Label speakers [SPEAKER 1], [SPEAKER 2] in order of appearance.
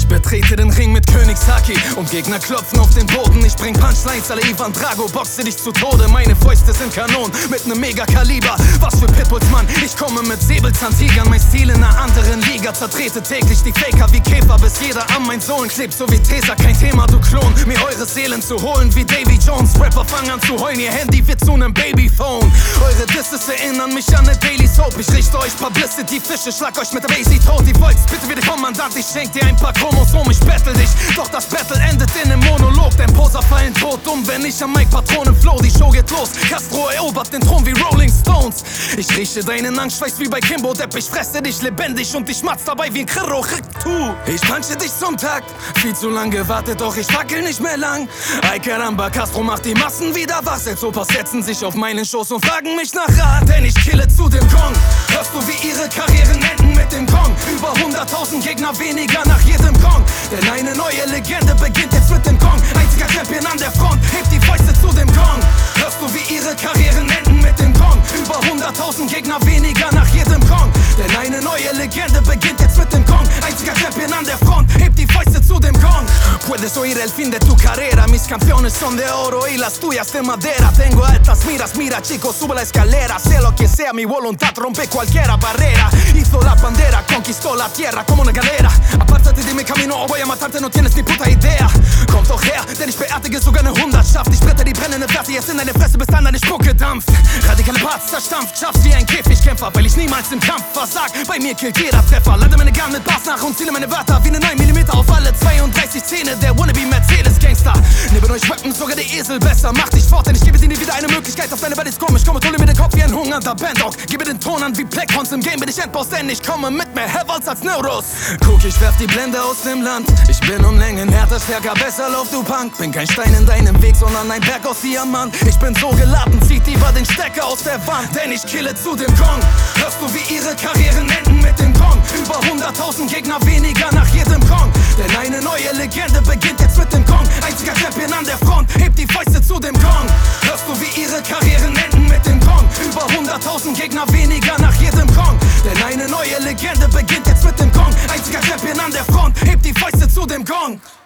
[SPEAKER 1] Ich betrete den Ring mit König Saki und Gegner klopfen auf den Boden. Ich bring Punchlines, alle Ivan Drago, boxe dich zu Tode. Meine Fäuste sind Kanonen mit nem Mega-Kaliber. Was für Pitbulls, Mann, ich komme mit Säbelzahntigern. Mein Stil in einer anderen Liga, zertrete täglich die Faker wie Käfer, bis jeder an mein Sohlen klebt, so wie Tesa. Kein Thema, du Klon, mir eure Seelen zu holen wie Davy Jones. Rapper fangen an zu heulen, ihr Handy wird zu nem Babyphone. Eure Disses erinnern mich an ne Daily Soap. Ich richte euch Publicity, Fische, schlag euch mit der Basie tot. Die wollt's bitte wie der Kommandant, ich schenk dir ein paar Chromosomen, ich battle dich. Doch das Battle endet in nem Monolog, denn Poser fallen tot um, wenn ich am Mic Patronen flow. Die Show geht los, Castro erobert den Thron wie Rolling Stones. Ich rieche deinen Angstschweiß wie bei Kimbo Depp. Ich fresse dich lebendig und ich schmatz dabei wie ein Chiropraktor. Ich punche dich zum Takt, viel zu lang gewartet, doch ich fackel nicht mehr lang. Ay caramba, Castro macht die Massen wieder wach. Selbst Opas setzen sich auf meinen Schoß und fragen mich nach Rat, denn ich kille zu dem Gong. Hörst du, wie ihre Karrieren enden mit dem Gong? Über 100.000 Gegner weniger nach jedem Gong. Denn eine neue Legende beginnt jetzt mit dem Gong. Einziger Champion an der Front, hebt die Fäuste zu dem Gong. Hörst du, wie ihre Karrieren enden mit dem Gong? Über 100.000 Gegner weniger nach jedem Gong. Denn eine neue Legende beginnt jetzt mit dem Gong. Einziger Champion an der Front, hebt die Fäuste zu dem Gong. Puedes oír el fin de tu carrera. Mis canciones son de oro y las tuyas de madera. Tengo altas miras, mira chico, sube la escalera. Sé lo que sea, mi voluntad rompe cualquier barrera. Hizo la bandera, conquistó la tierra como una galera. Apártate de mi camino, o voy a matarte, no tienes ni puta Idea. Kommt doch her, denn ich beerdige sogar ne Hundertschaft. Ich splitter die brennende Flasche jetzt in deine Fresse, bis dann deine Spucke dampft. Radikale Parts zerstampft, schaffst wie ein Käfigkämpfer, weil ich niemals im Kampf versag. Bei mir killt jeder Treffer, lade meine Gun mit Bass nach und ziele meine Wörter wie ne 9mm auf alle 32 Zähne. Der Wannabe Mercedes-Gangster. Neben euch rappen sogar der Esel besser. Mach dich fort, denn ich gebe dir nie wieder eine Möglichkeit. Auf deine Welt ist komisch, komm und hole mir den Kopf wie ein hungernder Banddog. Gebe den Ton an wie Blackhorns, im Game bin ich Endboss, denn ich komme mit mehr Heavals als Neuros. Guck, ich werf die Blende aus dem Land. Ich bin um Längen härter, stärker, besser lauf du Punk. Bin kein Stein in deinem Weg, sondern ein Berg aus Diamant. Ich bin so geladen, zieht lieber den Stecker aus der Wand, denn ich kille zu dem Gong. Hörst du, wie ihre Karrieren enden mit dem Gong? Über 100.000 Gegner weniger nach jedem Gong. Denn eine neue Legende beginnt jetzt mit dem Gong. Einziger Champion an der Front, hebt die Fäuste zu dem Gong. Hörst du, wie ihre Karrieren enden mit dem Gong? Über 100.000 Gegner weniger nach jedem Gong. Denn eine neue Legende beginnt jetzt mit dem Gong. Einziger Champion an der Front, hebt die Fäuste zu dem Gong.